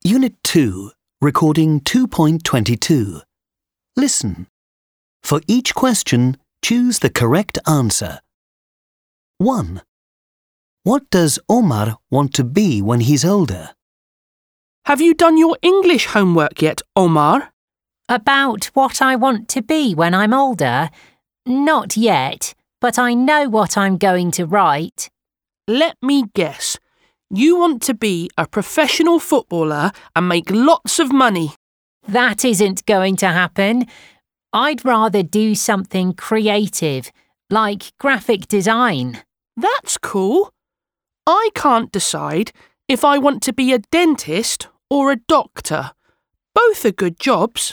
Unit 2, Recording 2.22. Listen. For each question, choose the correct answer. 1. What does Omar want to be when he's older? Have you done your English homework yet, Omar? About what I want to be when I'm older? Not yet, but I know what I'm going to write. Let me guess. You want to be a professional footballer and make lots of money. That isn't going to happen. I'd rather do something creative, like graphic design. That's cool. I can't decide if I want to be a dentist or a doctor. Both are good jobs.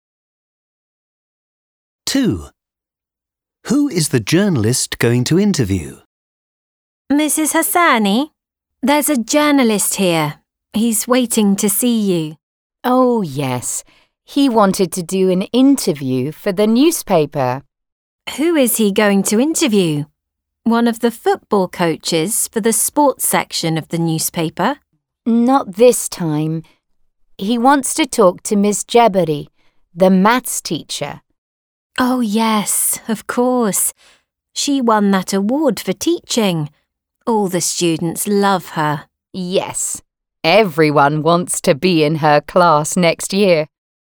2. Who is the journalist going to interview? Mrs. Hassani, there's a journalist here. He's waiting to see you. Oh, yes. He wanted to do an interview for the newspaper. Who is he going to interview? One of the football coaches for the sports section of the newspaper? Not this time. He wants to talk to Miss Jebari, the maths teacher. Oh, yes, of course. She won that award for teaching. All the students love her. Yes, everyone wants to be in her class next year.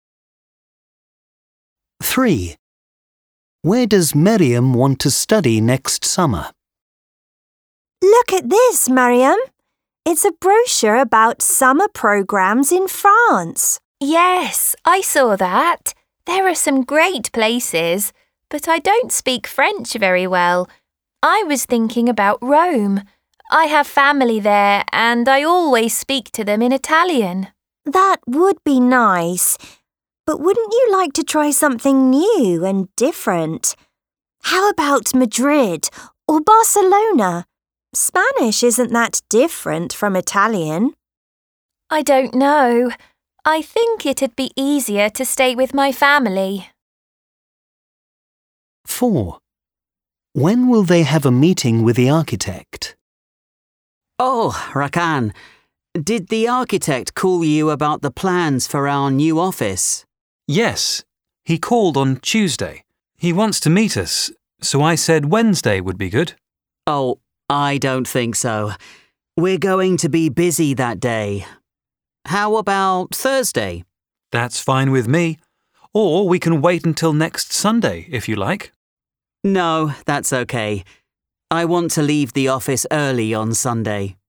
3. Where does Miriam want to study next summer? Look at this, Mariam. It's a brochure about summer programs in France. Yes, I saw that. There are some great places, but I don't speak French very well. I was thinking about Rome. I have family there and I always speak to them in Italian. That would be nice. But wouldn't you like to try something new and different? How about Madrid or Barcelona? Spanish isn't that different from Italian. I don't know. I think it'd be easier to stay with my family. 4. When will they have a meeting with the architect? Oh, Rakan, did the architect call you about the plans for our new office? Yes, he called on Tuesday. He wants to meet us, so I said Wednesday would be good. Oh, I don't think so. We're going to be busy that day. How about Thursday? That's fine with me. Or we can wait until next Sunday, if you like. No, that's okay. I want to leave the office early on Sunday.